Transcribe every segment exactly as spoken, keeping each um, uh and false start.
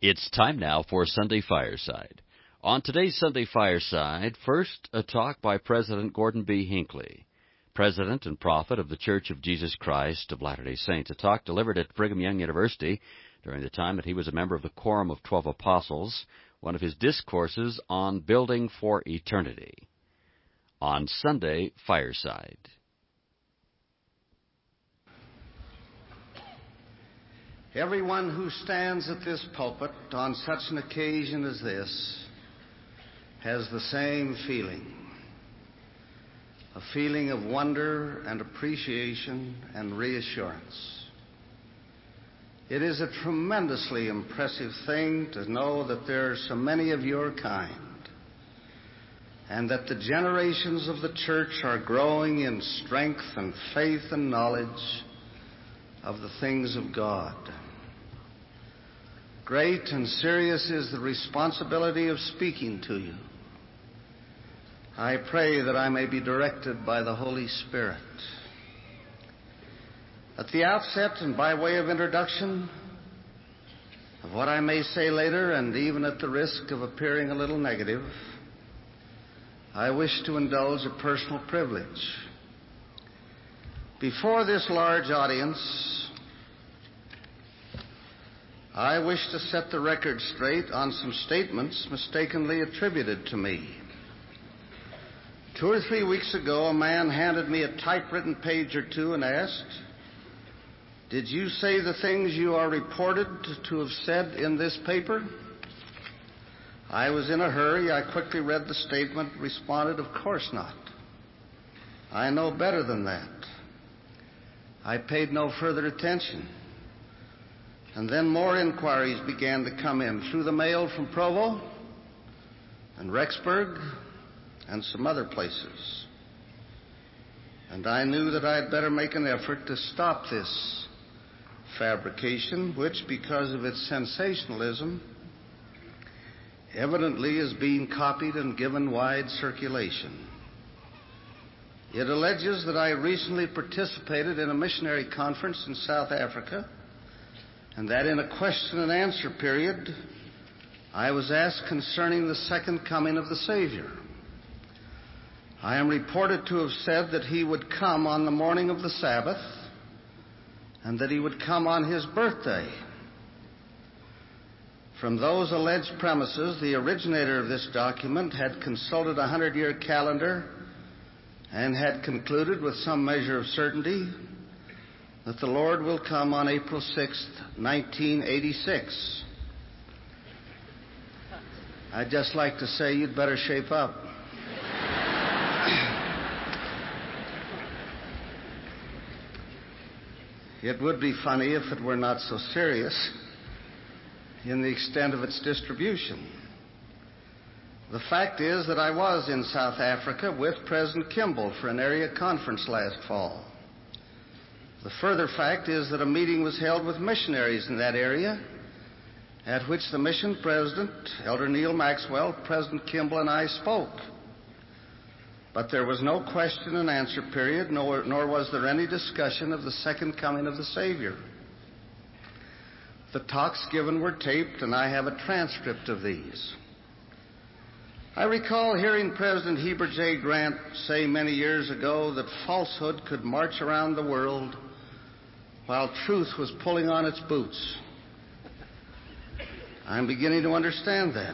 It's time now for Sunday Fireside. On today's Sunday Fireside, first, a talk by President Gordon B. Hinckley, President and Prophet of the Church of Jesus Christ of Latter-day Saints, a talk delivered at Brigham Young University during the time that he was a member of the Quorum of Twelve Apostles, one of his discourses on building for eternity. On Sunday Fireside. Everyone who stands at this pulpit on such an occasion as this has the same feeling, a feeling of wonder and appreciation and reassurance. It is a tremendously impressive thing to know that there are so many of your kind, and that the generations of the church are growing in strength and faith and knowledge of the things of God. Great and serious is the responsibility of speaking to you. I pray that I may be directed by the Holy Spirit. At the outset, and by way of introduction of what I may say later, and even at the risk of appearing a little negative, I wish to indulge a personal privilege. Before this large audience, I wish to set the record straight on some statements mistakenly attributed to me. Two or three weeks ago, a man handed me a typewritten page or two and asked, "Did you say the things you are reported to have said in this paper?" I was in a hurry. I quickly read the statement, responded, "Of course not. I know better than that." I paid no further attention. And then more inquiries began to come in through the mail from Provo and Rexburg and some other places. And I knew that I had better make an effort to stop this fabrication, which, because of its sensationalism, evidently is being copied and given wide circulation. It alleges that I recently participated in a missionary conference in South Africa, and that in a question and answer period, I was asked concerning the second coming of the Savior. I am reported to have said that he would come on the morning of the Sabbath, and that he would come on his birthday. From those alleged premises, the originator of this document had consulted a hundred-year calendar and had concluded with some measure of certainty that the Lord will come on April sixth, nineteen eighty-six. I'd just like to say you'd better shape up. It would be funny if it were not so serious in the extent of its distribution. The fact is that I was in South Africa with President Kimball for an area conference last fall. The further fact is that a meeting was held with missionaries in that area, at which the mission president, Elder Neil Maxwell, President Kimball, and I spoke. But there was no question and answer period, nor, nor was there any discussion of the second coming of the Savior. The talks given were taped, and I have a transcript of these. I recall hearing President Heber J. Grant say many years ago that falsehood could march around the world while truth was pulling on its boots. I'm beginning to understand that.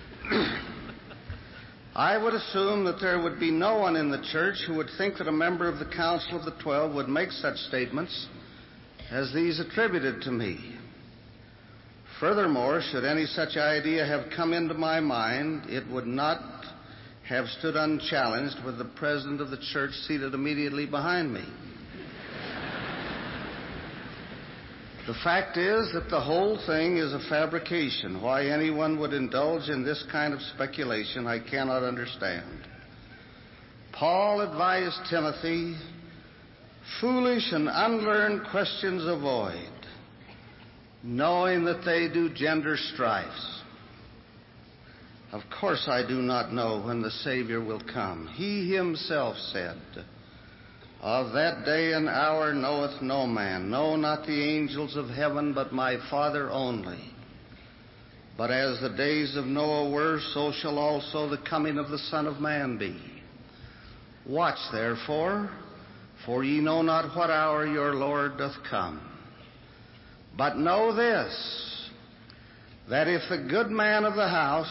I would assume that there would be no one in the church who would think that a member of the Council of the Twelve would make such statements as these attributed to me. Furthermore, should any such idea have come into my mind, it would not have stood unchallenged with the president of the church seated immediately behind me. The fact is that the whole thing is a fabrication. Why anyone would indulge in this kind of speculation, I cannot understand. Paul advised Timothy, "Foolish and unlearned questions avoid, knowing that they do gender strifes." Of course I do not know when the Savior will come. He himself said, "Of that day and hour knoweth no man, no, not the angels of heaven, but my Father only." But as the days of Noah were, so shall also the coming of the Son of Man be. Watch therefore, for ye know not what hour your Lord doth come. But know this, that if the good man of the house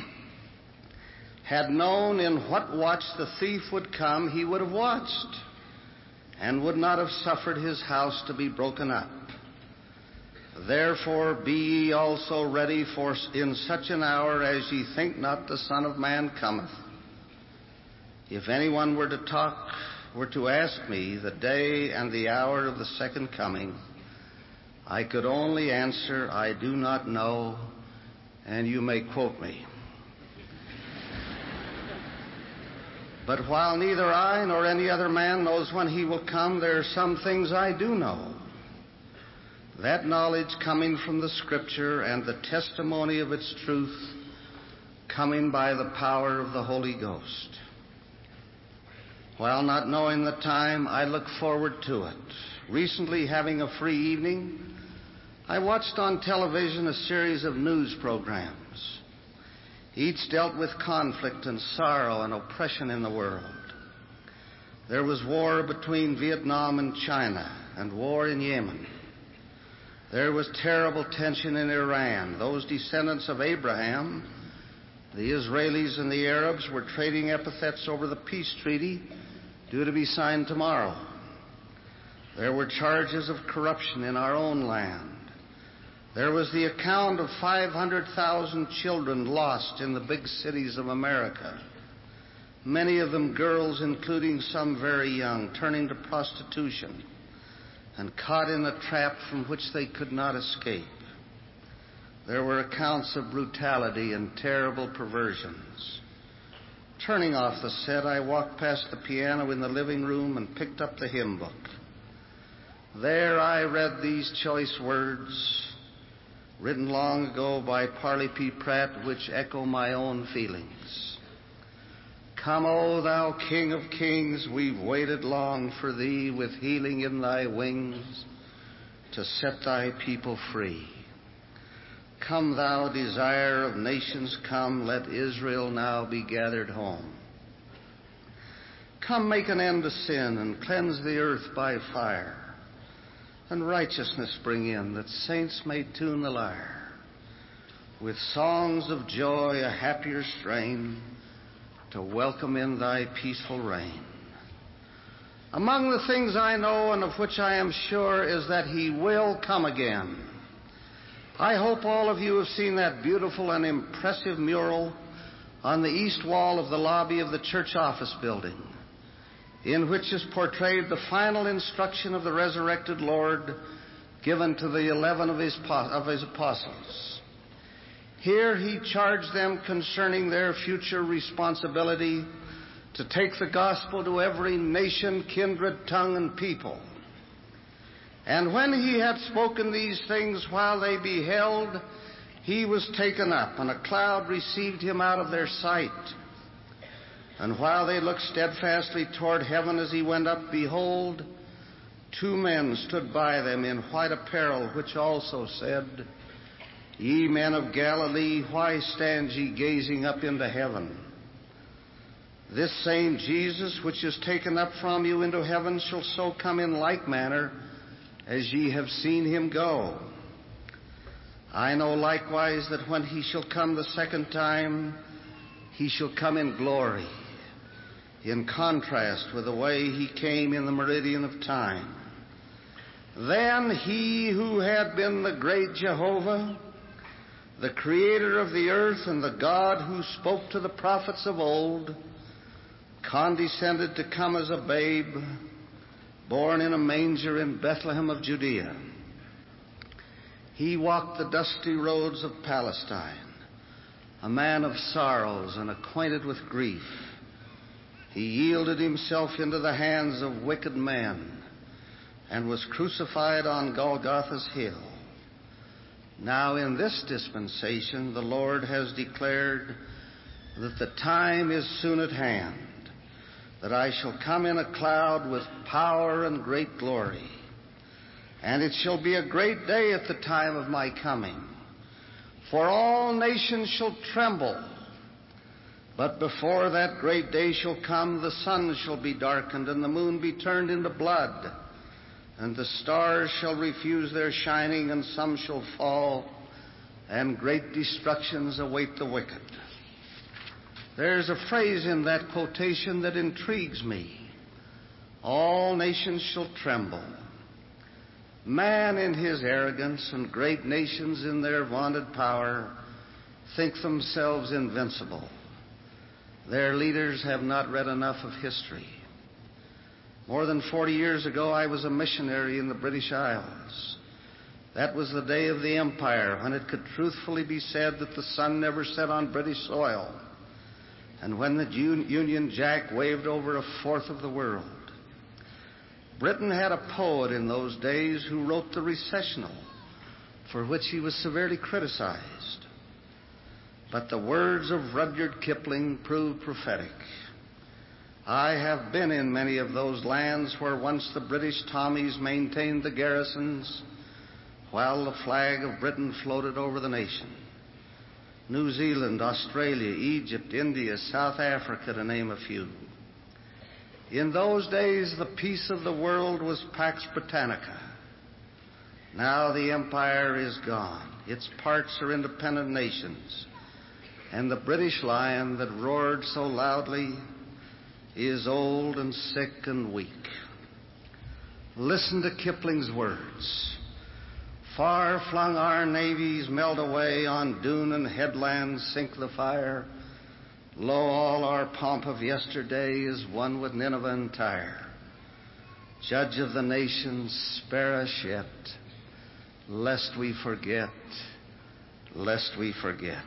had known in what watch the thief would come, he would have watched, and would not have suffered his house to be broken up. Therefore be ye also ready, for in such an hour as ye think not the Son of Man cometh. If anyone were to talk, were to ask me the day and the hour of the second coming, I could only answer, I do not know, and you may quote me. But while neither I nor any other man knows when he will come, there are some things I do know. That knowledge coming from the Scripture and the testimony of its truth coming by the power of the Holy Ghost. While not knowing the time, I look forward to it. Recently, having a free evening, I watched on television a series of news programs. Each dealt with conflict and sorrow and oppression in the world. There was war between Vietnam and China, and war in Yemen. There was terrible tension in Iran. Those descendants of Abraham, the Israelis and the Arabs, were trading epithets over the peace treaty due to be signed tomorrow. There were charges of corruption in our own land. There was the account of five hundred thousand children lost in the big cities of America, many of them girls, including some very young, turning to prostitution and caught in a trap from which they could not escape. There were accounts of brutality and terrible perversions. Turning off the set, I walked past the piano in the living room and picked up the hymn book. There I read these choice words, written long ago by Parley P. Pratt, which echo my own feelings. Come, O thou King of kings, we've waited long for thee, with healing in thy wings, to set thy people free. Come, thou desire of nations, come, let Israel now be gathered home. Come, make an end to sin, and cleanse the earth by fire, and righteousness bring in, that saints may tune the lyre. With songs of joy, a happier strain, to welcome in thy peaceful reign. Among the things I know and of which I am sure is that he will come again. I hope all of you have seen that beautiful and impressive mural on the east wall of the lobby of the church office building, in which is portrayed the final instruction of the resurrected Lord given to the eleven of his, of his apostles. Here he charged them concerning their future responsibility to take the gospel to every nation, kindred, tongue, and people. And when he had spoken these things while they beheld, he was taken up, and a cloud received him out of their sight. And while they looked steadfastly toward heaven as he went up, behold, two men stood by them in white apparel, which also said, Ye men of Galilee, why stand ye gazing up into heaven? This same Jesus, which is taken up from you into heaven, shall so come in like manner as ye have seen him go. I know likewise that when he shall come the second time, he shall come in glory, in contrast with the way he came in the meridian of time. Then he who had been the great Jehovah, the creator of the earth and the God who spoke to the prophets of old, condescended to come as a babe, born in a manger in Bethlehem of Judea. He walked the dusty roads of Palestine, a man of sorrows and acquainted with grief. He yielded himself into the hands of wicked men and was crucified on Golgotha's hill. Now in this dispensation the Lord has declared that the time is soon at hand, that I shall come in a cloud with power and great glory. And it shall be a great day at the time of my coming. For all nations shall tremble. But before that great day shall come, the sun shall be darkened, and the moon be turned into blood, and the stars shall refuse their shining, and some shall fall, and great destructions await the wicked. There's a phrase in that quotation that intrigues me. All nations shall tremble. Man in his arrogance and great nations in their vaunted power think themselves invincible. Their leaders have not read enough of history. More than forty years ago, I was a missionary in the British Isles. That was the day of the Empire when it could truthfully be said that the sun never set on British soil, and when the Union Jack waved over a fourth of the world. Britain had a poet in those days who wrote the Recessional, for which he was severely criticized. But the words of Rudyard Kipling proved prophetic. I have been in many of those lands where once the British Tommies maintained the garrisons while the flag of Britain floated over the nation. New Zealand, Australia, Egypt, India, South Africa, to name a few. In those days, the peace of the world was Pax Britannica. Now the empire is gone. Its parts are independent nations. And the British lion that roared so loudly is old and sick and weak. Listen to Kipling's words. Far flung our navies melt away, on dune and headland sink the fire. Lo, all our pomp of yesterday is one with Nineveh and Tyre. Judge of the nations, spare us yet, lest we forget, lest we forget.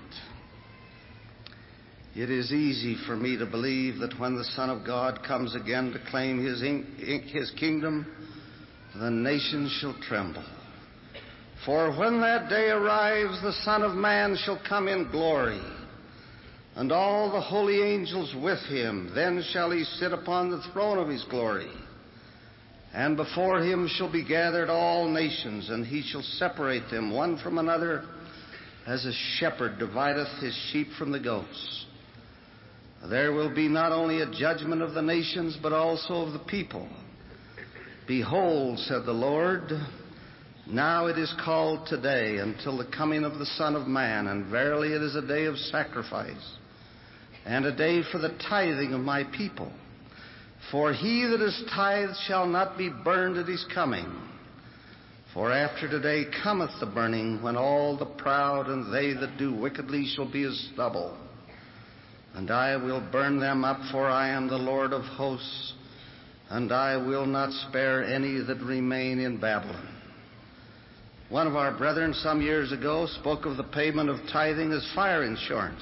It is easy for me to believe that when the Son of God comes again to claim his, in, his kingdom, the nations shall tremble. For when that day arrives, the Son of Man shall come in glory, and all the holy angels with him. Then shall he sit upon the throne of his glory. And before him shall be gathered all nations, and he shall separate them one from another, as a shepherd divideth his sheep from the goats. There will be not only a judgment of the nations, but also of the people. Behold, said the Lord, now it is called today until the coming of the Son of Man, and verily it is a day of sacrifice, and a day for the tithing of my people. For he that is tithed shall not be burned at his coming. For after today cometh the burning, when all the proud and they that do wickedly shall be as stubble. And I will burn them up, for I am the Lord of hosts, and I will not spare any that remain in Babylon. One of our brethren some years ago spoke of the payment of tithing as fire insurance.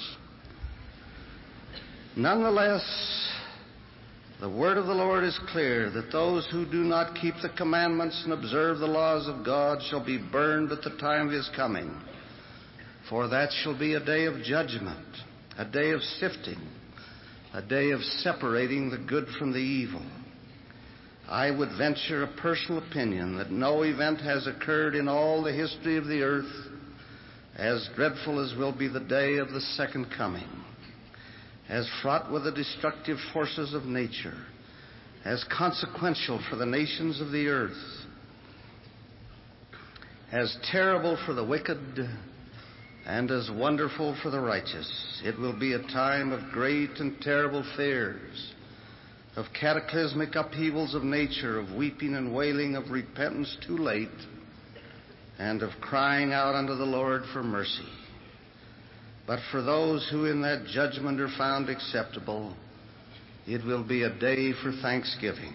Nonetheless, the word of the Lord is clear, that those who do not keep the commandments and observe the laws of God shall be burned at the time of his coming. For that shall be a day of judgment, a day of sifting, a day of separating the good from the evil. I would venture a personal opinion that no event has occurred in all the history of the earth as dreadful as will be the day of the second coming, as fraught with the destructive forces of nature, as consequential for the nations of the earth, as terrible for the wicked, and as wonderful for the righteous. It will be a time of great and terrible fears, of cataclysmic upheavals of nature, of weeping and wailing, of repentance too late, and of crying out unto the Lord for mercy. But for those who in that judgment are found acceptable, it will be a day for thanksgiving.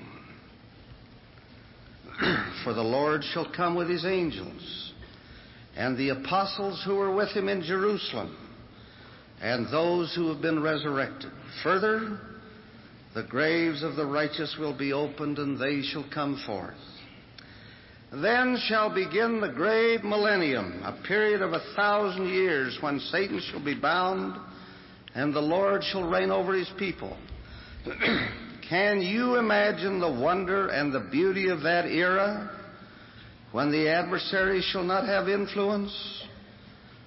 For the Lord shall come with his angels, and the apostles who were with him in Jerusalem, and those who have been resurrected. Further, the graves of the righteous will be opened, and they shall come forth. Then shall begin the great millennium, a period of a thousand years, when Satan shall be bound, and the Lord shall reign over his people. Can you imagine the wonder and the beauty of that era, when the adversary shall not have influence?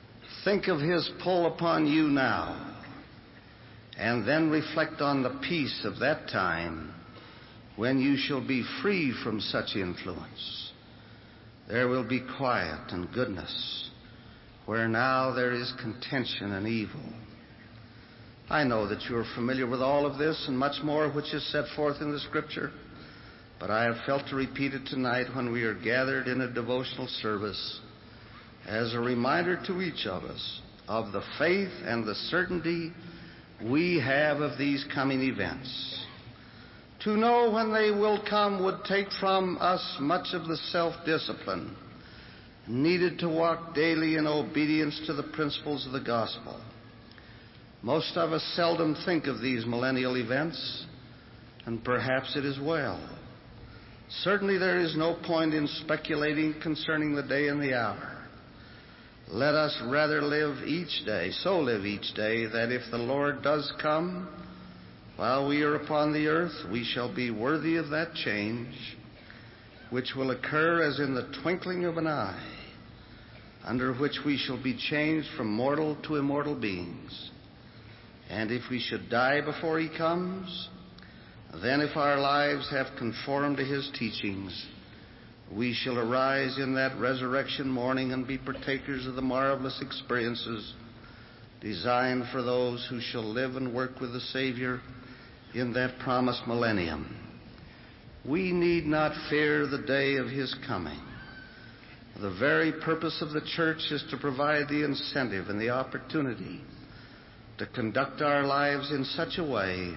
Think of his pull upon you now, and then reflect on the peace of that time when you shall be free from such influence. There will be quiet and goodness, where now there is contention and evil. I know that you are familiar with all of this and much more which is set forth in the Scripture, but I have felt to repeat it tonight when we are gathered in a devotional service as a reminder to each of us of the faith and the certainty we have of these coming events. To know when they will come would take from us much of the self-discipline needed to walk daily in obedience to the principles of the gospel. Most of us seldom think of these millennial events, and perhaps it is well. Certainly there is no point in speculating concerning the day and the hour. Let us rather live each day, so live each day, that if the Lord does come while we are upon the earth, we shall be worthy of that change, which will occur as in the twinkling of an eye, under which we shall be changed from mortal to immortal beings. And if we should die before he comes, then if our lives have conformed to his teachings, we shall arise in that resurrection morning and be partakers of the marvelous experiences designed for those who shall live and work with the Savior in that promised millennium. We need not fear the day of his coming. The very purpose of the church is to provide the incentive and the opportunity to conduct our lives in such a way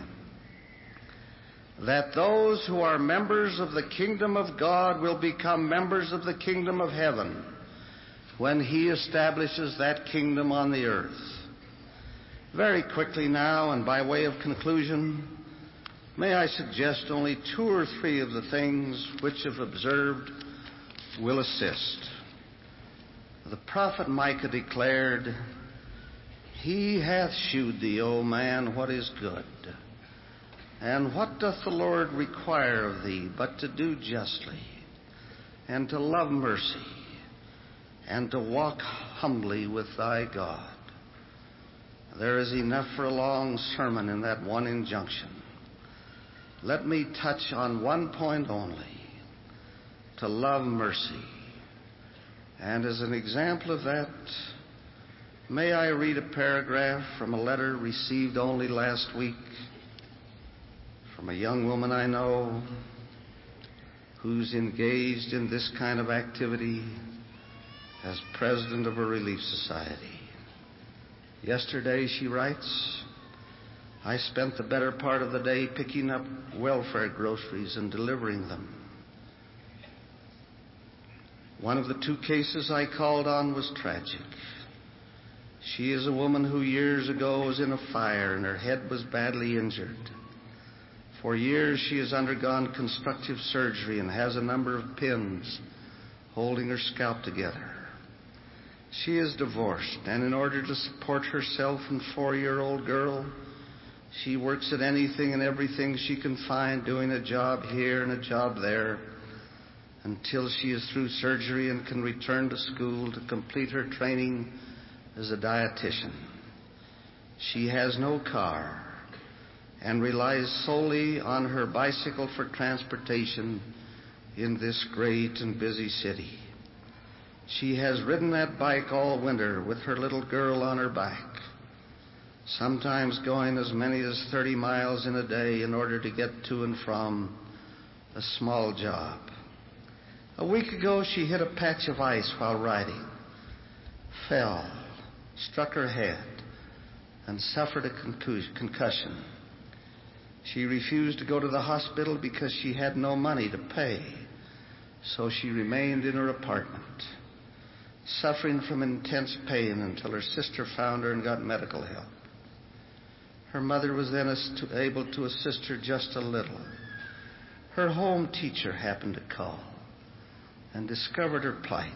that those who are members of the kingdom of God will become members of the kingdom of heaven when he establishes that kingdom on the earth. Very quickly now, and by way of conclusion, may I suggest only two or three of the things which, if observed, will assist. The prophet Micah declared, "He hath shewed thee, O man, what is good. And what doth the Lord require of thee but to do justly, and to love mercy, and to walk humbly with thy God?" There is enough for a long sermon in that one injunction. Let me touch on one point only: to love mercy. And as an example of that, may I read a paragraph from a letter received only last week from a young woman I know who's engaged in this kind of activity as president of a relief society. Yesterday, she writes, "I spent the better part of the day picking up welfare groceries and delivering them. One of the two cases I called on was tragic. She is a woman who years ago was in a fire and her head was badly injured. For years she has undergone constructive surgery and has a number of pins holding her scalp together. She is divorced, and in order to support herself and four-year-old girl, she works at anything and everything she can find, doing a job here and a job there, until she is through surgery and can return to school to complete her training as a dietitian. She has no car and relies solely on her bicycle for transportation in this great and busy city. She has ridden that bike all winter with her little girl on her back, sometimes going as many as thirty miles in a day in order to get to and from a small job. A week ago she hit a patch of ice while riding, fell, struck her head, and suffered a concussion. She refused to go to the hospital because she had no money to pay, so she remained in her apartment, suffering from intense pain until her sister found her and got medical help. Her mother was then able to assist her just a little. Her home teacher happened to call and discovered her plight.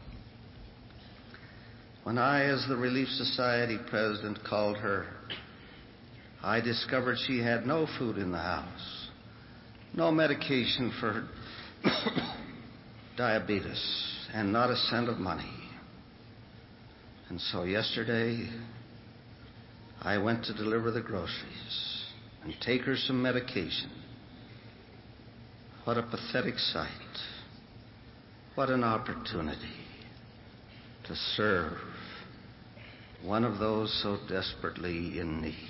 When I, as the Relief Society president, called her, I discovered she had no food in the house, no medication for her diabetes, and not a cent of money. And so yesterday, I went to deliver the groceries and take her some medication. What a pathetic sight. What an opportunity to serve one of those so desperately in need.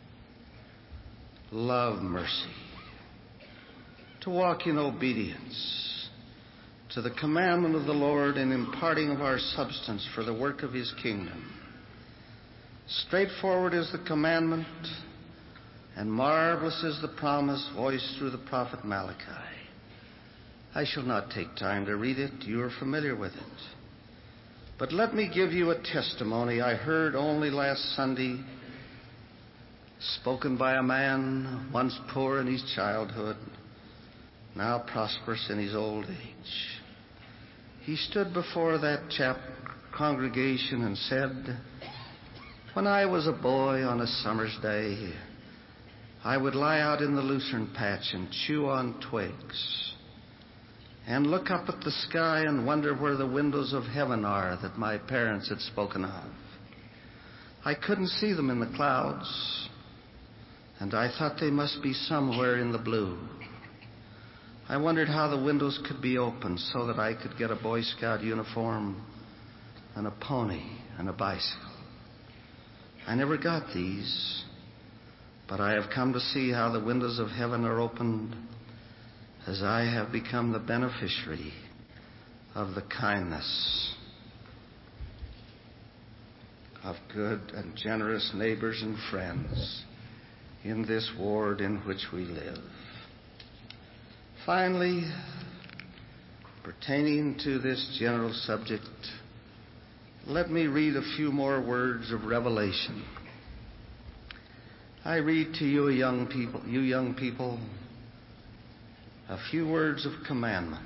Love mercy. To walk in obedience to the commandment of the Lord in imparting of our substance for the work of His kingdom. Straightforward is the commandment, and marvelous is the promise voiced through the prophet Malachi. I shall not take time to read it. You are familiar with it. But let me give you a testimony I heard only last Sunday, spoken by a man once poor in his childhood, now prosperous in his old age. He stood before that chap congregation and said, "When I was a boy on a summer's day, I would lie out in the lucerne patch and chew on twigs and look up at the sky and wonder where the windows of heaven are that my parents had spoken of. I couldn't see them in the clouds, and I thought they must be somewhere in the blue. I wondered how the windows could be opened so that I could get a Boy Scout uniform and a pony and a bicycle. I never got these, but I have come to see how the windows of heaven are opened as I have become the beneficiary of the kindness of good and generous neighbors and friends in this ward in which we live." Finally, pertaining to this general subject, let me read a few more words of revelation. I read to you young people, you young people, a few words of commandment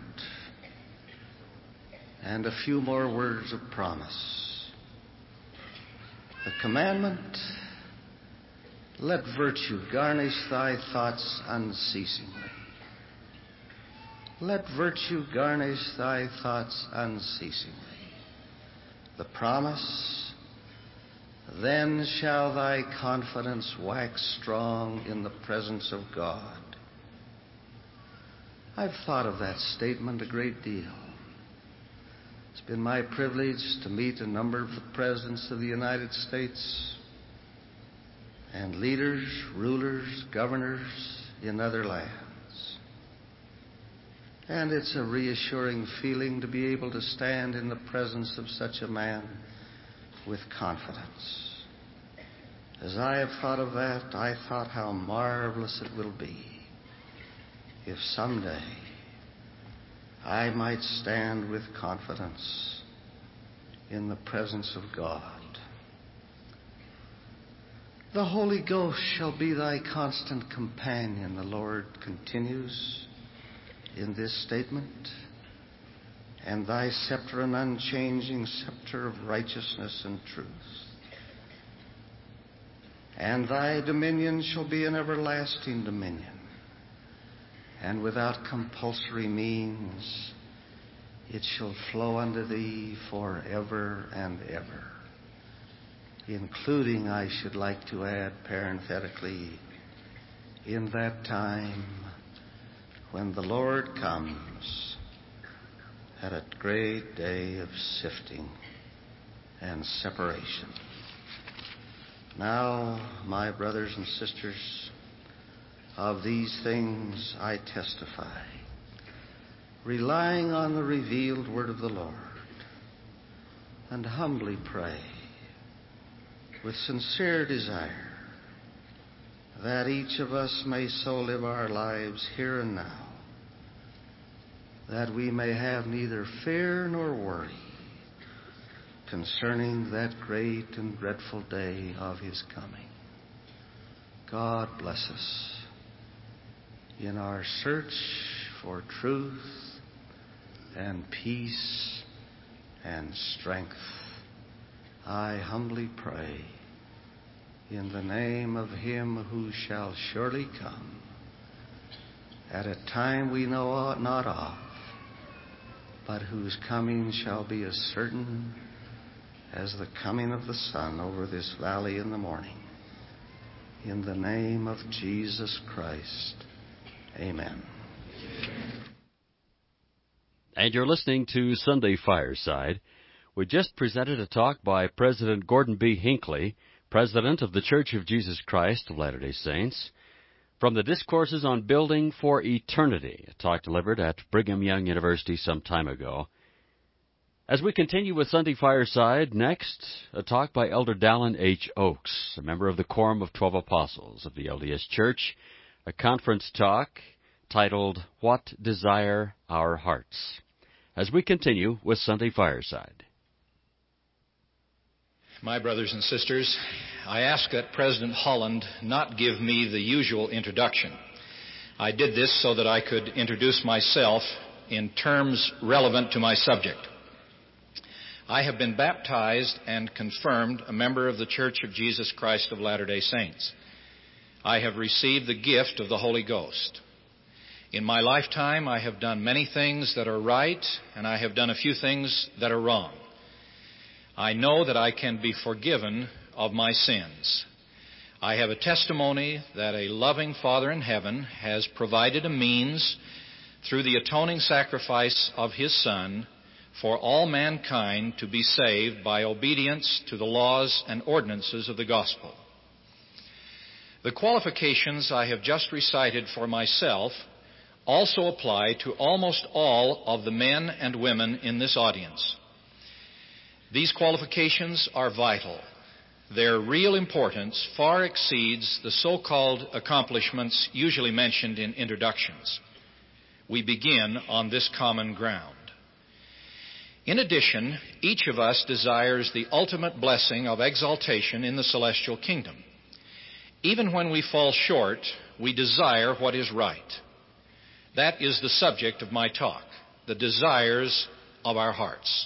and a few more words of promise. The commandment: let virtue garnish thy thoughts unceasingly. Let virtue garnish thy thoughts unceasingly. The promise: then shall thy confidence wax strong in the presence of God. I've thought of that statement a great deal. It's been my privilege to meet a number of the presidents of the United States and leaders, rulers, governors in other lands. And it's a reassuring feeling to be able to stand in the presence of such a man with confidence. As I have thought of that, I thought how marvelous it will be if someday I might stand with confidence in the presence of God. The Holy Ghost shall be thy constant companion, the Lord continues in this statement, and thy scepter an unchanging scepter of righteousness and truth. And thy dominion shall be an everlasting dominion, and without compulsory means it shall flow unto thee forever and ever, including, I should like to add parenthetically, in that time when the Lord comes at a great day of sifting and separation. Now, my brothers and sisters, of these things I testify, relying on the revealed word of the Lord, and humbly pray with sincere desire that each of us may so live our lives here and now that we may have neither fear nor worry concerning that great and dreadful day of His coming. God bless us in our search for truth and peace and strength. I humbly pray in the name of Him who shall surely come at a time we know not of, but whose coming shall be as certain as the coming of the sun over this valley in the morning. In the name of Jesus Christ, amen. And you're listening to Sunday Fireside. We just presented a talk by President Gordon B. Hinckley, President of the Church of Jesus Christ of Latter-day Saints, from the Discourses on Building for Eternity, a talk delivered at Brigham Young University some time ago. As we continue with Sunday Fireside, next, a talk by Elder Dallin H. Oaks, a member of the Quorum of Twelve Apostles of the L D S Church, a conference talk titled, What Desire Our Hearts? As we continue with Sunday Fireside. My brothers and sisters, I ask that President Holland not give me the usual introduction. I did this so that I could introduce myself in terms relevant to my subject. I have been baptized and confirmed a member of the Church of Jesus Christ of Latter-day Saints. I have received the gift of the Holy Ghost. In my lifetime, I have done many things that are right, and I have done a few things that are wrong. I know that I can be forgiven of my sins. I have a testimony that a loving Father in heaven has provided a means through the atoning sacrifice of His Son for all mankind to be saved by obedience to the laws and ordinances of the gospel. The qualifications I have just recited for myself also apply to almost all of the men and women in this audience. These qualifications are vital. Their real importance far exceeds the so-called accomplishments usually mentioned in introductions. We begin on this common ground. In addition, each of us desires the ultimate blessing of exaltation in the celestial kingdom. Even when we fall short, we desire what is right. That is the subject of my talk, the desires of our hearts.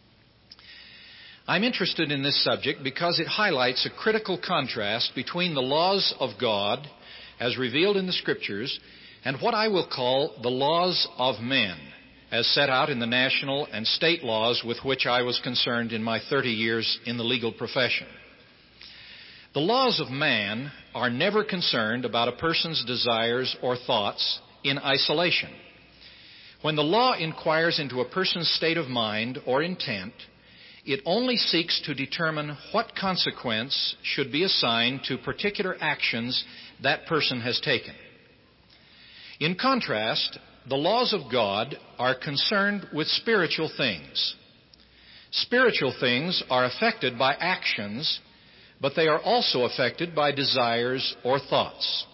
I'm interested in this subject because it highlights a critical contrast between the laws of God, as revealed in the Scriptures, and what I will call the laws of men, as set out in the national and state laws with which I was concerned in my thirty years in the legal profession. The laws of man are never concerned about a person's desires or thoughts in isolation. When the law inquires into a person's state of mind or intent, it only seeks to determine what consequence should be assigned to particular actions that person has taken. In contrast, the laws of God are concerned with spiritual things. Spiritual things are affected by actions, but they are also affected by desires or thoughts,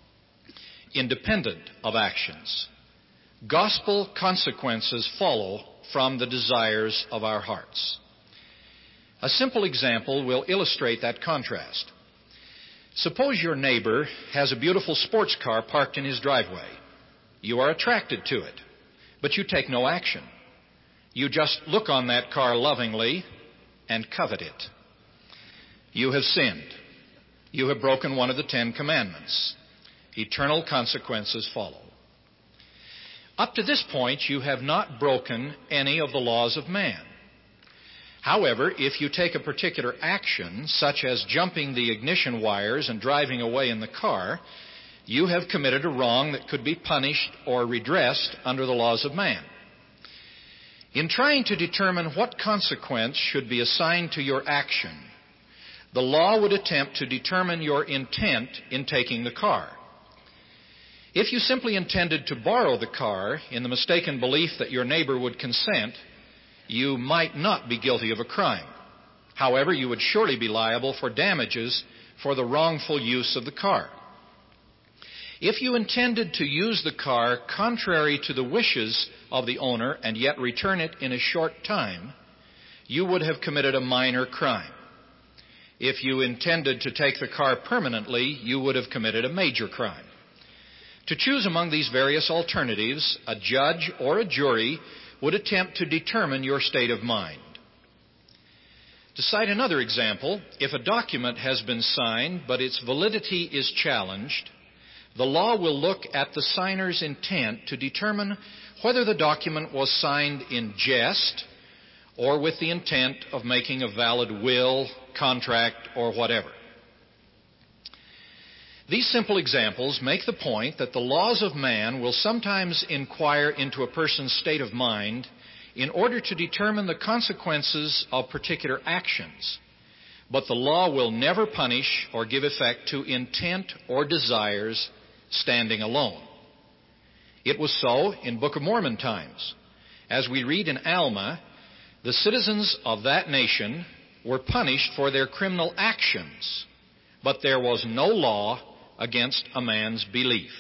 independent of actions. Gospel consequences follow from the desires of our hearts. A simple example will illustrate that contrast. Suppose your neighbor has a beautiful sports car parked in his driveway. You are attracted to it, but you take no action. You just look on that car lovingly and covet it. You have sinned. You have broken one of the Ten Commandments. Eternal consequences follow. Up to this point, you have not broken any of the laws of man. However, if you take a particular action, such as jumping the ignition wires and driving away in the car, you have committed a wrong that could be punished or redressed under the laws of man. In trying to determine what consequence should be assigned to your action, the law would attempt to determine your intent in taking the car. If you simply intended to borrow the car in the mistaken belief that your neighbor would consent, you might not be guilty of a crime. However, you would surely be liable for damages for the wrongful use of the car. If you intended to use the car contrary to the wishes of the owner and yet return it in a short time, you would have committed a minor crime. If you intended to take the car permanently, you would have committed a major crime. To choose among these various alternatives, a judge or a jury would attempt to determine your state of mind. To cite another example, if a document has been signed but its validity is challenged, the law will look at the signer's intent to determine whether the document was signed in jest or with the intent of making a valid will, contract, or whatever. These simple examples make the point that the laws of man will sometimes inquire into a person's state of mind in order to determine the consequences of particular actions. But the law will never punish or give effect to intent or desires standing alone. It was so in Book of Mormon times. As we read in Alma, the citizens of that nation were punished for their criminal actions, but there was no law against a man's belief.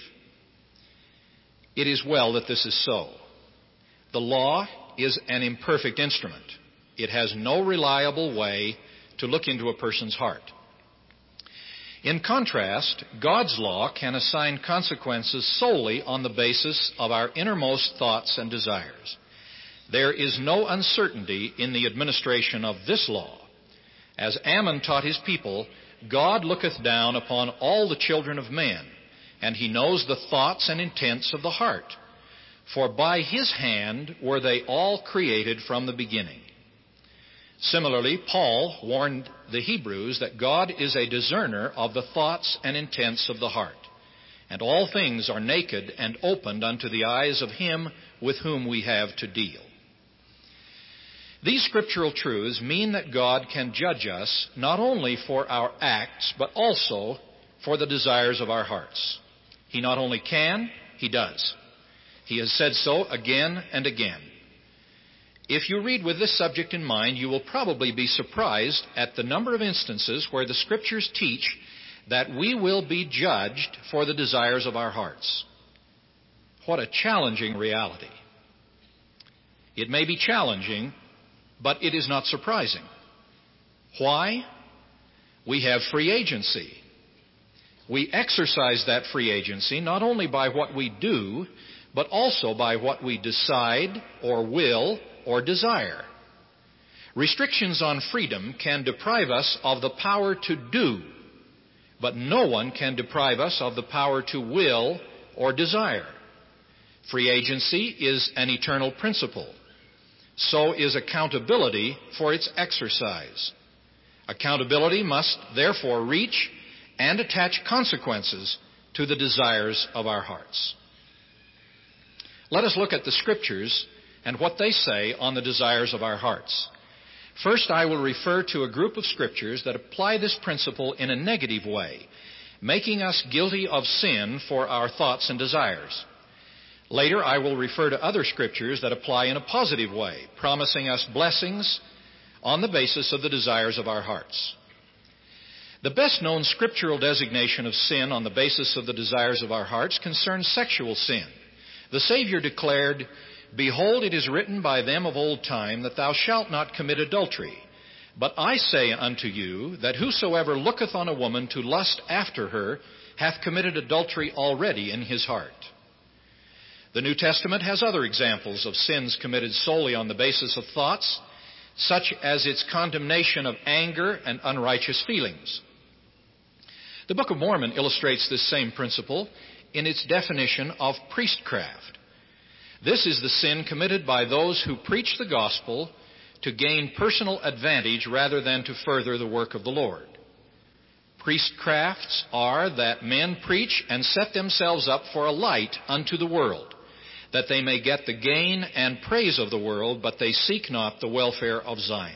It is well that this is so. The law is an imperfect instrument. It has no reliable way to look into a person's heart. In contrast, God's law can assign consequences solely on the basis of our innermost thoughts and desires. There is no uncertainty in the administration of this law. As Ammon taught his people, God looketh down upon all the children of men, and he knows the thoughts and intents of the heart. For by his hand were they all created from the beginning. Similarly, Paul warned the Hebrews that God is a discerner of the thoughts and intents of the heart, and all things are naked and opened unto the eyes of him with whom we have to deal. These scriptural truths mean that God can judge us not only for our acts, but also for the desires of our hearts. He not only can, he does. He has said so again and again. If you read with this subject in mind, you will probably be surprised at the number of instances where the Scriptures teach that we will be judged for the desires of our hearts. What a challenging reality. It may be challenging, but it is not surprising. Why? We have free agency. We exercise that free agency not only by what we do, but also by what we decide or will or desire. Restrictions on freedom can deprive us of the power to do, but no one can deprive us of the power to will or desire. Free agency is an eternal principle. So is accountability for its exercise. Accountability must therefore reach and attach consequences to the desires of our hearts. Let us look at the Scriptures and what they say on the desires of our hearts. First, I will refer to a group of Scriptures that apply this principle in a negative way, making us guilty of sin for our thoughts and desires. Later, I will refer to other Scriptures that apply in a positive way, promising us blessings on the basis of the desires of our hearts. The best-known scriptural designation of sin on the basis of the desires of our hearts concerns sexual sin. The Savior declared, "Behold, it is written by them of old time that thou shalt not commit adultery. But I say unto you that whosoever looketh on a woman to lust after her hath committed adultery already in his heart." The New Testament has other examples of sins committed solely on the basis of thoughts, such as its condemnation of anger and unrighteous feelings. The Book of Mormon illustrates this same principle in its definition of priestcraft. This is the sin committed by those who preach the gospel to gain personal advantage rather than to further the work of the Lord. Priestcrafts are that men preach and set themselves up for a light unto the world, that they may get the gain and praise of the world, but they seek not the welfare of Zion.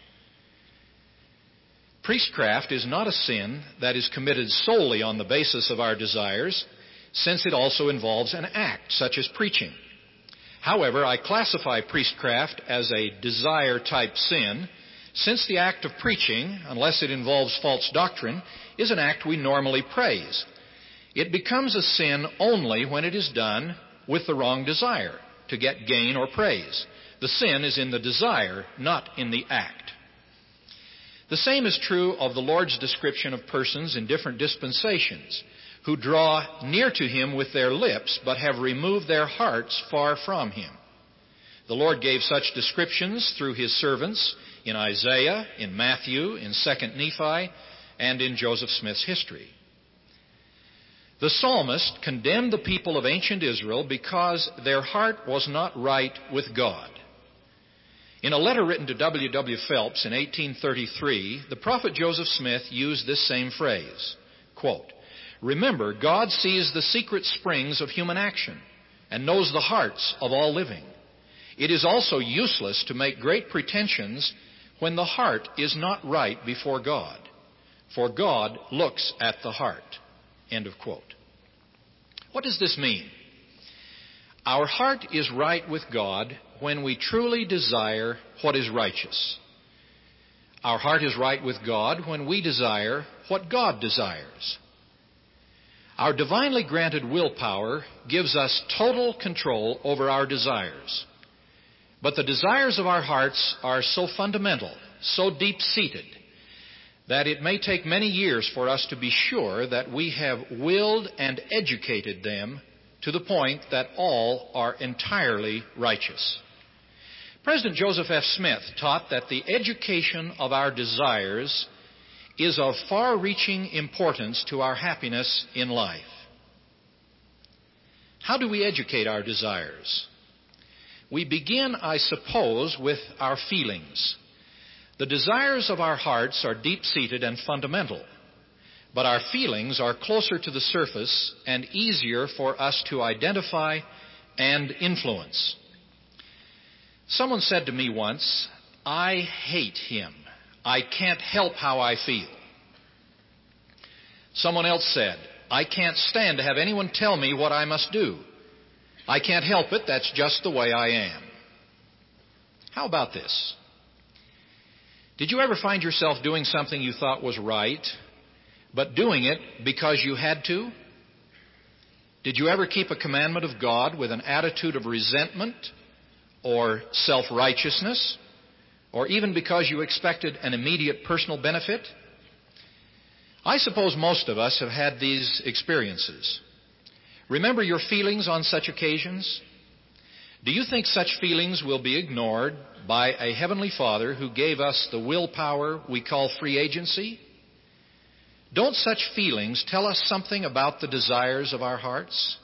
Priestcraft is not a sin that is committed solely on the basis of our desires, since it also involves an act, such as preaching. However, I classify priestcraft as a desire-type sin, since the act of preaching, unless it involves false doctrine, is an act we normally praise. It becomes a sin only when it is done with the wrong desire, to get gain or praise. The sin is in the desire, not in the act. The same is true of the Lord's description of persons in different dispensations, who draw near to Him with their lips, but have removed their hearts far from Him. The Lord gave such descriptions through His servants in Isaiah, in Matthew, in Second Nephi, and in Joseph Smith's history. The psalmist condemned the people of ancient Israel because their heart was not right with God. In a letter written to W W Phelps in eighteen thirty-three, the prophet Joseph Smith used this same phrase, quote, "Remember, God sees the secret springs of human action and knows the hearts of all living. It is also useless to make great pretensions when the heart is not right before God, for God looks at the heart." End of quote. What does this mean? Our heart is right with God when we truly desire what is righteous. Our heart is right with God when we desire what God desires. Our divinely granted willpower gives us total control over our desires. But the desires of our hearts are so fundamental, so deep-seated, that it may take many years for us to be sure that we have willed and educated them to the point that all are entirely righteous. President Joseph F. Smith taught that the education of our desires is of far-reaching importance to our happiness in life. How do we educate our desires? We begin, I suppose, with our feelings. The desires of our hearts are deep-seated and fundamental, but our feelings are closer to the surface and easier for us to identify and influence. Someone said to me once, "I hate him. I can't help how I feel." Someone else said, "I can't stand to have anyone tell me what I must do. I can't help it. That's just the way I am." How about this? Did you ever find yourself doing something you thought was right, but doing it because you had to? Did you ever keep a commandment of God with an attitude of resentment or self-righteousness, or even because you expected an immediate personal benefit? I suppose most of us have had these experiences. Remember your feelings on such occasions? Do you think such feelings will be ignored by a Heavenly Father who gave us the willpower we call free agency? Don't such feelings tell us something about the desires of our hearts?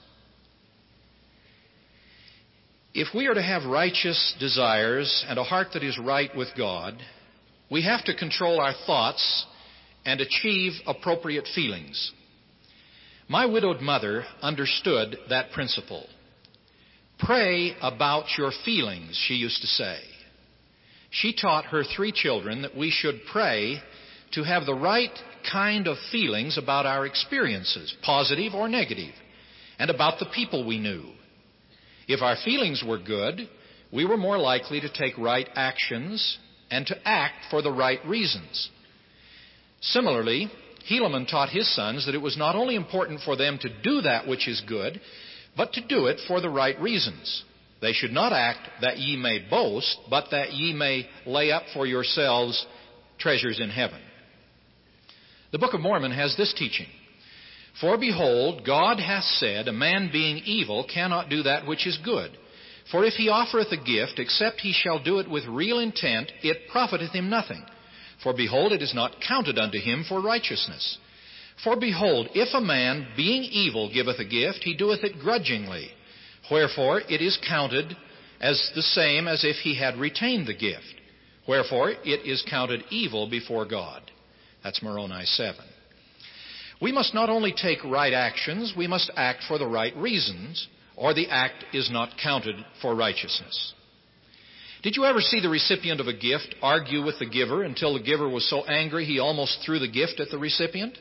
If we are to have righteous desires and a heart that is right with God, we have to control our thoughts and achieve appropriate feelings. My widowed mother understood that principle. "Pray about your feelings," she used to say. She taught her three children that we should pray to have the right kind of feelings about our experiences, positive or negative, and about the people we knew. If our feelings were good, we were more likely to take right actions and to act for the right reasons. Similarly, Helaman taught his sons that it was not only important for them to do that which is good, but to do it for the right reasons. They should not act that ye may boast, but that ye may lay up for yourselves treasures in heaven. The Book of Mormon has this teaching: "For behold, God hath said, a man being evil cannot do that which is good. For if he offereth a gift, except he shall do it with real intent, it profiteth him nothing. For behold, it is not counted unto him for righteousness. For behold, if a man, being evil, giveth a gift, he doeth it grudgingly. Wherefore it is counted as the same as if he had retained the gift. Wherefore it is counted evil before God." That's Moroni seven. We must not only take right actions, we must act for the right reasons, or the act is not counted for righteousness. Did you ever see the recipient of a gift argue with the giver until the giver was so angry he almost threw the gift at the recipient?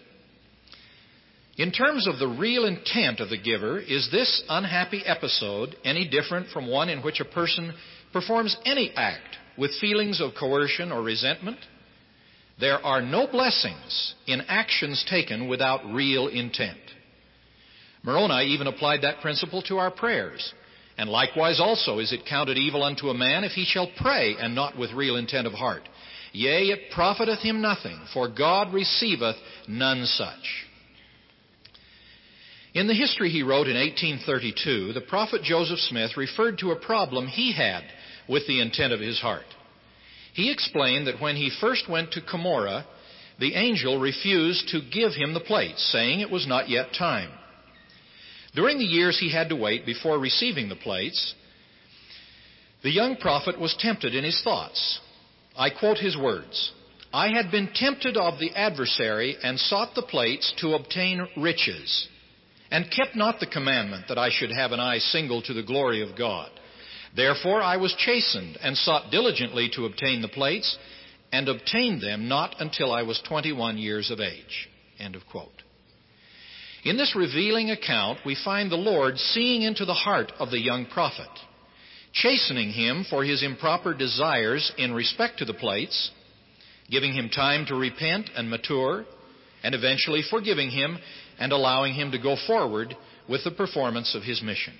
In terms of the real intent of the giver, is this unhappy episode any different from one in which a person performs any act with feelings of coercion or resentment? There are no blessings in actions taken without real intent. Moroni even applied that principle to our prayers. And likewise also is it counted evil unto a man if he shall pray and not with real intent of heart. Yea, it profiteth him nothing, for God receiveth none such. In the history he wrote in eighteen thirty-two, the prophet Joseph Smith referred to a problem he had with the intent of his heart. He explained that when he first went to Cumorah, the angel refused to give him the plates, saying it was not yet time. During the years he had to wait before receiving the plates, The young prophet was tempted in his thoughts. I quote his words, "I had been tempted of the adversary and sought the plates to obtain riches, and kept not the commandment that I should have an eye single to the glory of God. Therefore I was chastened and sought diligently to obtain the plates, and obtained them not until I was twenty-one years of age." End of quote. In this revealing account, we find the Lord seeing into the heart of the young prophet, chastening him for his improper desires in respect to the plates, giving him time to repent and mature, and eventually forgiving him and allowing him to go forward with the performance of his mission.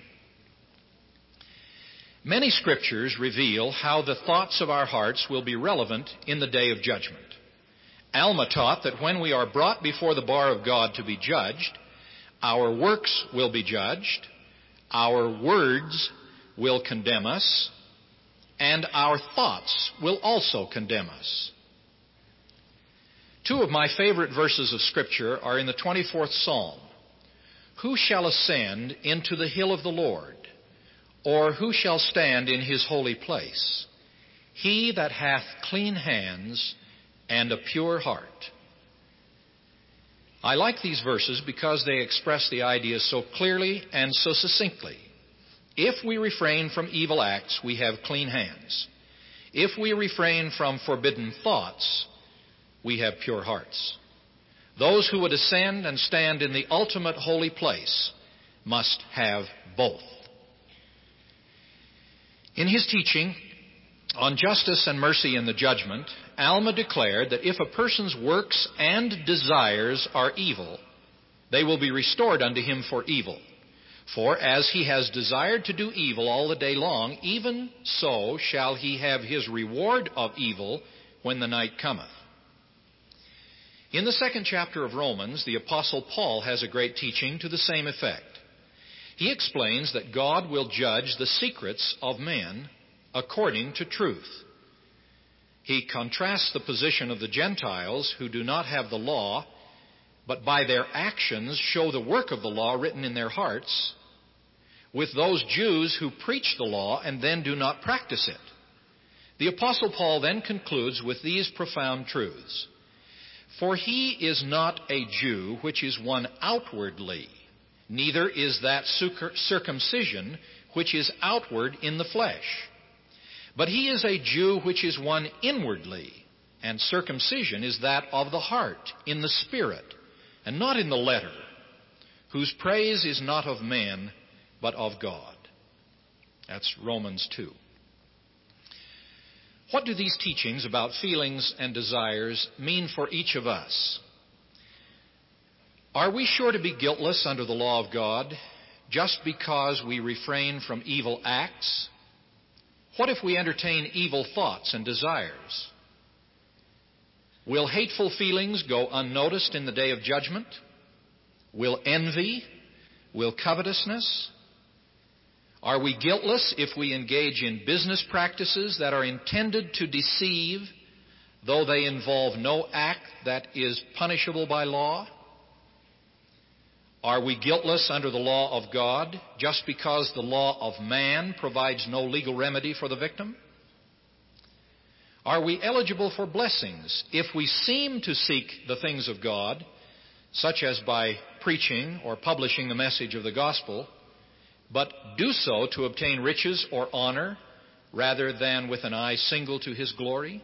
Many scriptures reveal how the thoughts of our hearts will be relevant in the day of judgment. Alma taught that when we are brought before the bar of God to be judged, our works will be judged, our words will condemn us, and our thoughts will also condemn us. Two of my favorite verses of Scripture are in the twenty-fourth Psalm. "Who shall ascend into the hill of the Lord? Or who shall stand in his holy place? He that hath clean hands and a pure heart." I like these verses because they express the idea so clearly and so succinctly. If we refrain from evil acts, we have clean hands. If we refrain from forbidden thoughts, we have pure hearts. Those who would ascend and stand in the ultimate holy place must have both. In his teaching on justice and mercy in the judgment, Alma declared that if a person's works and desires are evil, they will be restored unto him for evil. For as he has desired to do evil all the day long, even so shall he have his reward of evil when the night cometh. In the second chapter of Romans, the Apostle Paul has a great teaching to the same effect. He explains that God will judge the secrets of men according to truth. He contrasts the position of the Gentiles who do not have the law, but by their actions show the work of the law written in their hearts, with those Jews who preach the law and then do not practice it. The Apostle Paul then concludes with these profound truths. "For he is not a Jew which is one outwardly, neither is that circumcision which is outward in the flesh. But he is a Jew which is one inwardly, and circumcision is that of the heart, in the spirit, and not in the letter, whose praise is not of man, but of God." That's Romans two. What do these teachings about feelings and desires mean for each of us? Are we sure to be guiltless under the law of God just because we refrain from evil acts? What if we entertain evil thoughts and desires? Will hateful feelings go unnoticed in the day of judgment? Will envy? Will covetousness? Are we guiltless if we engage in business practices that are intended to deceive, though they involve no act that is punishable by law? Are we guiltless under the law of God just because the law of man provides no legal remedy for the victim? Are we eligible for blessings if we seem to seek the things of God, such as by preaching or publishing the message of the gospel, but do so to obtain riches or honor rather than with an eye single to His glory?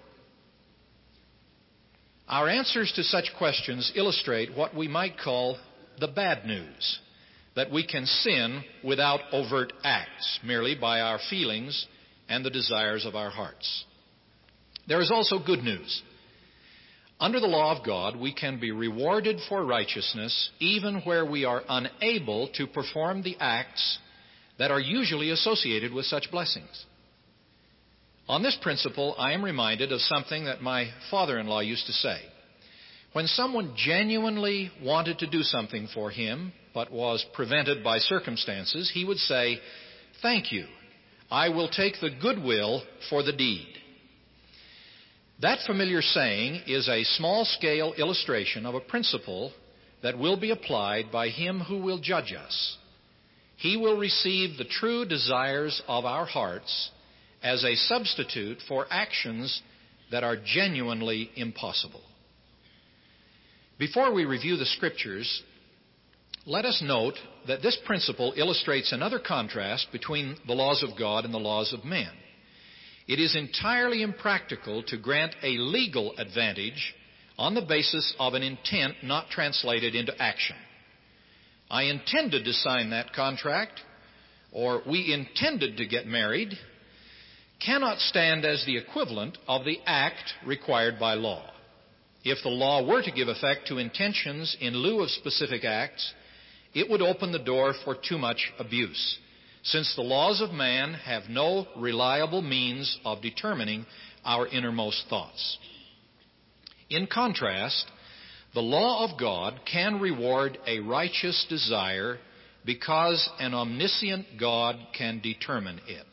Our answers to such questions illustrate what we might call the bad news, that we can sin without overt acts, merely by our feelings and the desires of our hearts. There is also good news. Under the law of God, we can be rewarded for righteousness even where we are unable to perform the acts that are usually associated with such blessings. On this principle, I am reminded of something that my father-in-law used to say. When someone genuinely wanted to do something for him, but was prevented by circumstances, he would say, "Thank you. I will take the goodwill for the deed." That familiar saying is a small-scale illustration of a principle that will be applied by Him who will judge us. He will receive the true desires of our hearts as a substitute for actions that are genuinely impossible. Before we review the Scriptures, let us note that this principle illustrates another contrast between the laws of God and the laws of men. It is entirely impractical to grant a legal advantage on the basis of an intent not translated into action. I intended to sign that contract, or we intended to get married, cannot stand as the equivalent of the act required by law. If the law were to give effect to intentions in lieu of specific acts, it would open the door for too much abuse, since the laws of man have no reliable means of determining our innermost thoughts. In contrast, the law of God can reward a righteous desire because an omniscient God can determine it.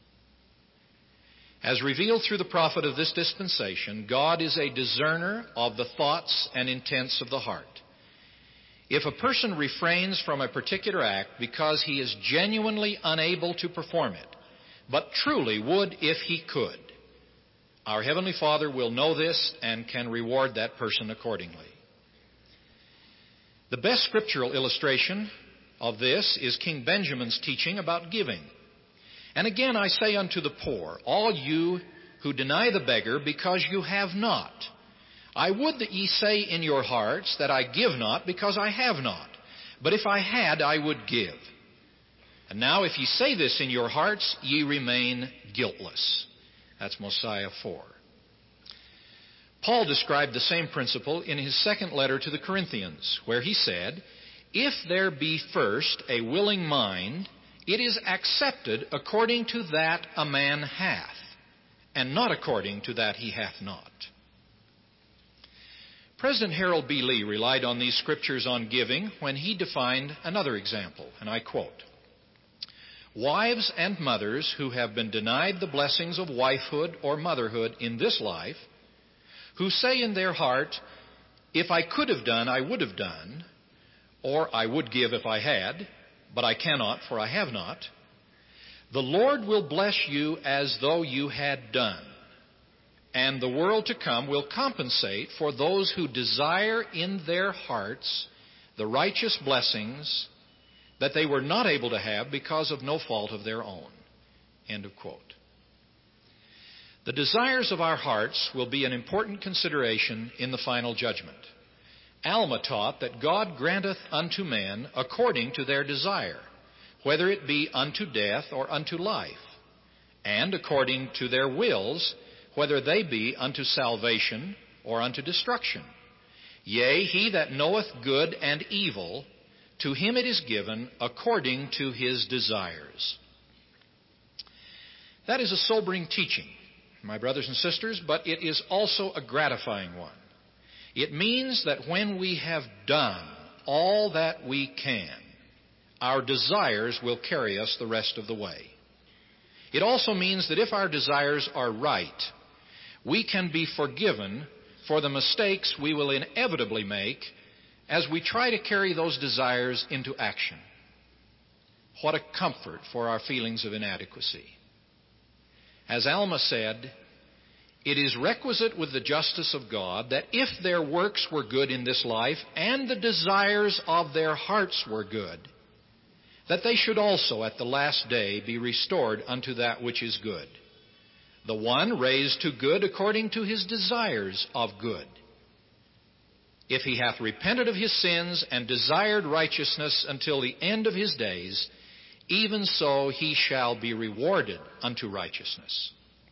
As revealed through the prophet of this dispensation, God is a discerner of the thoughts and intents of the heart. If a person refrains from a particular act because he is genuinely unable to perform it, but truly would if he could, our Heavenly Father will know this and can reward that person accordingly. The best scriptural illustration of this is King Benjamin's teaching about giving. And again I say unto the poor, all you who deny the beggar because you have not, I would that ye say in your hearts that I give not because I have not. But if I had, I would give. And now if ye say this in your hearts, ye remain guiltless. That's Mosiah four. Paul described the same principle in his second letter to the Corinthians, where he said, if there be first a willing mind, it is accepted according to that a man hath, and not according to that he hath not. President Harold B. Lee relied on these scriptures on giving when he defined another example, and I quote, wives and mothers who have been denied the blessings of wifehood or motherhood in this life, who say in their heart, if I could have done, I would have done, or I would give if I had, but I cannot, for I have not, the Lord will bless you as though you had done. And the world to come will compensate for those who desire in their hearts the righteous blessings that they were not able to have because of no fault of their own. End of quote. The desires of our hearts will be an important consideration in the final judgment. Alma taught that God granteth unto men according to their desire, whether it be unto death or unto life, and according to their wills, whether they be unto salvation or unto destruction. Yea, he that knoweth good and evil, to him it is given according to his desires. That is a sobering teaching, my brothers and sisters, but it is also a gratifying one. It means that when we have done all that we can, our desires will carry us the rest of the way. It also means that if our desires are right, we can be forgiven for the mistakes we will inevitably make as we try to carry those desires into action. What a comfort for our feelings of inadequacy. As Alma said, it is requisite with the justice of God that if their works were good in this life and the desires of their hearts were good, that they should also at the last day be restored unto that which is good. The one raised to good according to his desires of good. If he hath repented of his sins and desired righteousness until the end of his days, even so he shall be rewarded unto righteousness.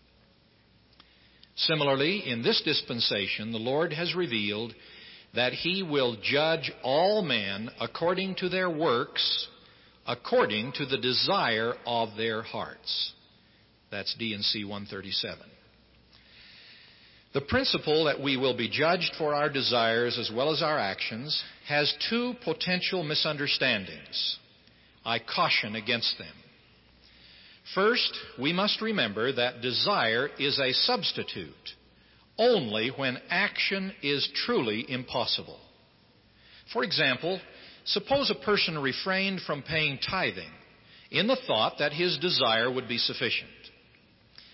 Similarly, in this dispensation, the Lord has revealed that he will judge all men according to their works, according to the desire of their hearts. That's D and C one thirty-seven. The principle that we will be judged for our desires as well as our actions has two potential misunderstandings. I caution against them. First, we must remember that desire is a substitute only when action is truly impossible. For example, suppose a person refrained from paying tithing in the thought that his desire would be sufficient.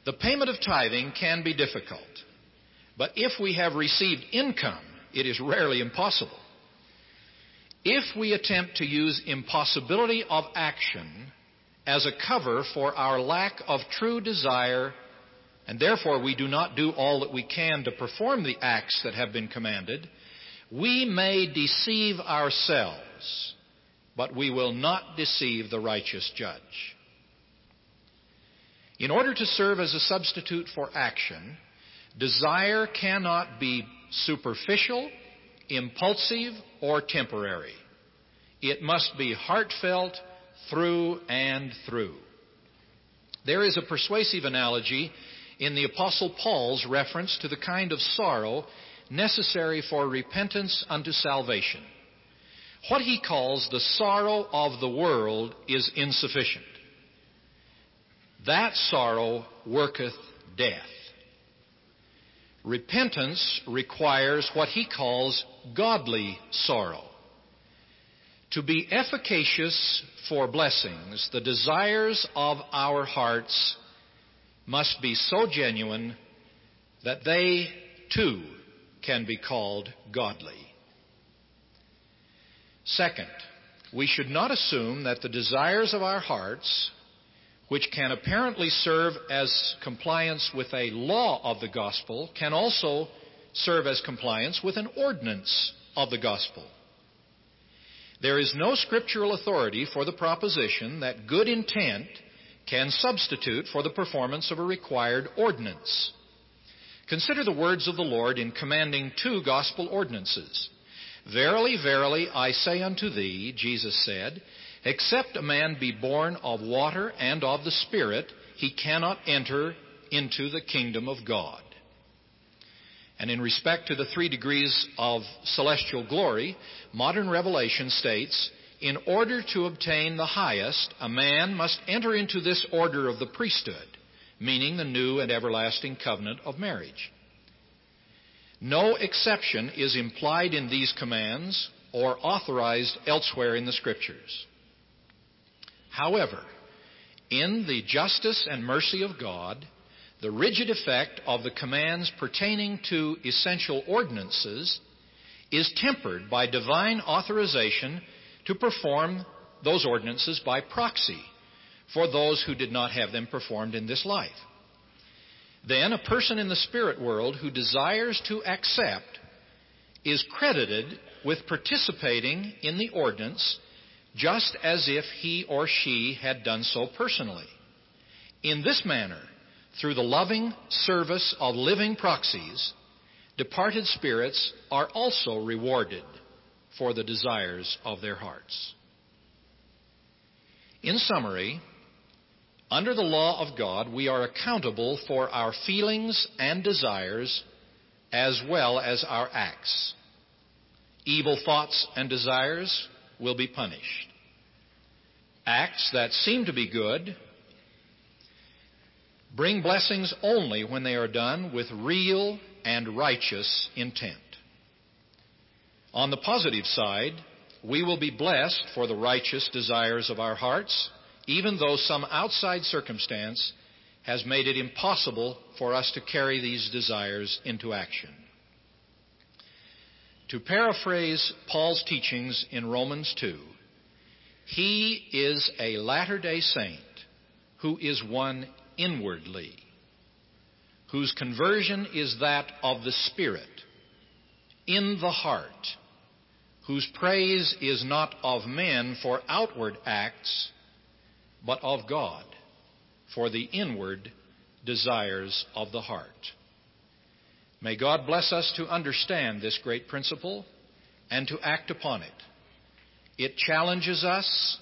The payment of tithing can be difficult, but if we have received income, it is rarely impossible. If we attempt to use impossibility of action as a cover for our lack of true desire, and therefore we do not do all that we can to perform the acts that have been commanded, we may deceive ourselves, but we will not deceive the righteous judge. In order to serve as a substitute for action, desire cannot be superficial, impulsive, or temporary. It must be heartfelt through and through. There is a persuasive analogy in the Apostle Paul's reference to the kind of sorrow necessary for repentance unto salvation. What he calls the sorrow of the world is insufficient. That sorrow worketh death. Repentance requires what he calls godly sorrow. To be efficacious for blessings, the desires of our hearts must be so genuine that they, too, can be called godly. Second, we should not assume that the desires of our hearts, which can apparently serve as compliance with a law of the gospel, can also serve as compliance with an ordinance of the gospel. There is no scriptural authority for the proposition that good intent can substitute for the performance of a required ordinance. Consider the words of the Lord in commanding two gospel ordinances. Verily, verily, I say unto thee, Jesus said, except a man be born of water and of the Spirit, he cannot enter into the kingdom of God. And in respect to the three degrees of celestial glory, modern revelation states, in order to obtain the highest, a man must enter into this order of the priesthood, meaning the new and everlasting covenant of marriage. No exception is implied in these commands or authorized elsewhere in the Scriptures. However, in the justice and mercy of God, the rigid effect of the commands pertaining to essential ordinances is tempered by divine authorization to perform those ordinances by proxy for those who did not have them performed in this life. Then a person in the spirit world who desires to accept is credited with participating in the ordinance just as if he or she had done so personally. In this manner, through the loving service of living proxies, departed spirits are also rewarded for the desires of their hearts. In summary, under the law of God, we are accountable for our feelings and desires as well as our acts. Evil thoughts and desires will be punished. Acts that seem to be good bring blessings only when they are done with real and righteous intent. On the positive side, we will be blessed for the righteous desires of our hearts, even though some outside circumstance has made it impossible for us to carry these desires into action. To paraphrase Paul's teachings in Romans two, he is a Latter-day Saint who is one inwardly, whose conversion is that of the Spirit, in the heart, whose praise is not of men for outward acts, but of God for the inward desires of the heart. May God bless us to understand this great principle and to act upon it. It challenges us.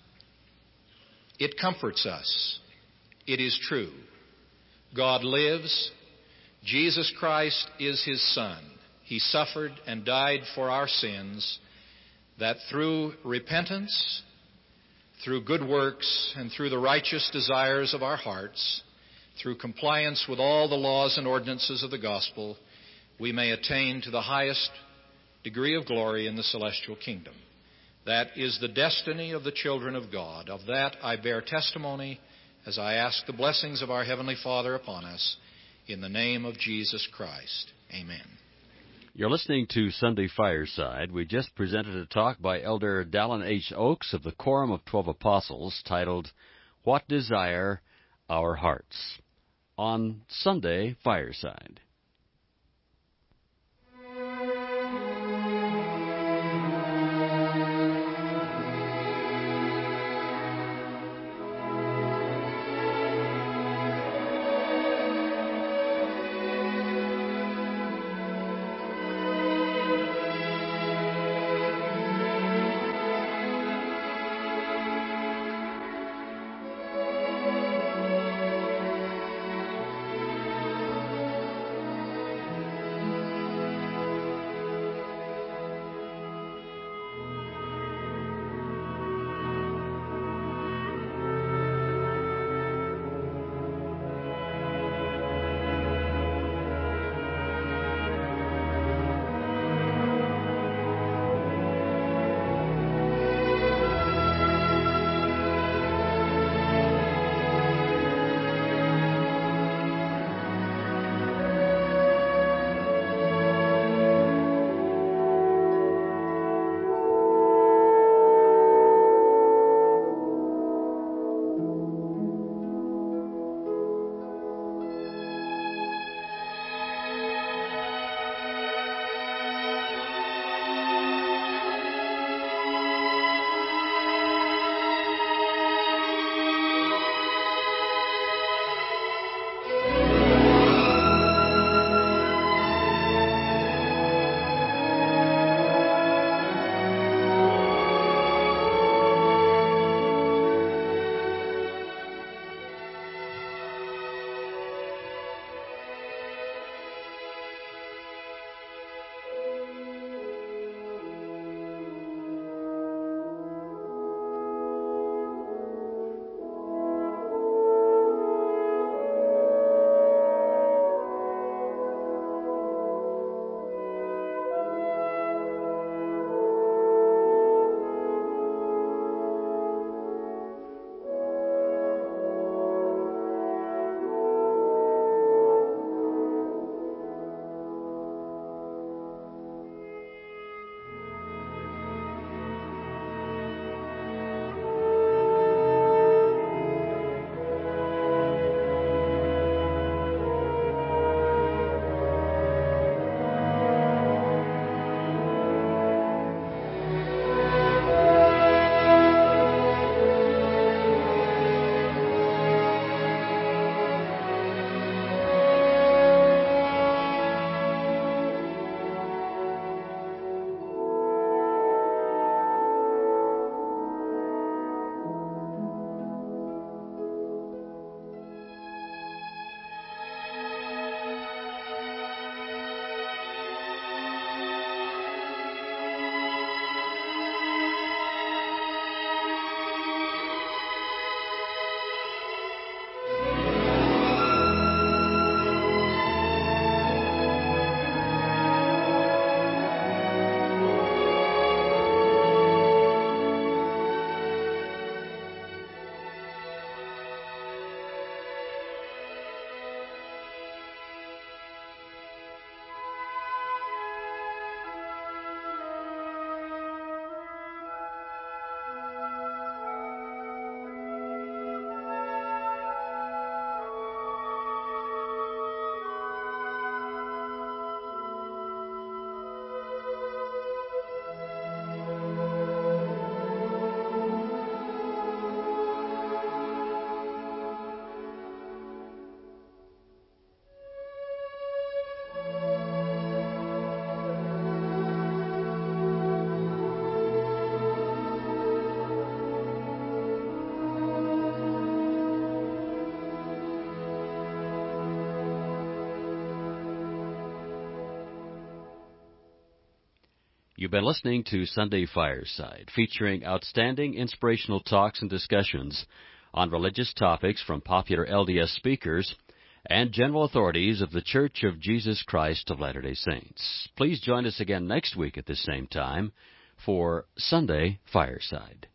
It comforts us. It is true. God lives. Jesus Christ is His Son. He suffered and died for our sins, that through repentance, through good works, and through the righteous desires of our hearts, through compliance with all the laws and ordinances of the gospel, we may attain to the highest degree of glory in the celestial kingdom. That is the destiny of the children of God. Of that I bear testimony, as I ask the blessings of our Heavenly Father upon us, in the name of Jesus Christ. Amen. You're listening to Sunday Fireside. We just presented a talk by Elder Dallin H. Oaks of the Quorum of Twelve Apostles titled, What Desire Our Hearts? On Sunday Fireside. You've been listening to Sunday Fireside, featuring outstanding inspirational talks and discussions on religious topics from popular L D S speakers and general authorities of the Church of Jesus Christ of Latter-day Saints. Please join us again next week at this same time for Sunday Fireside.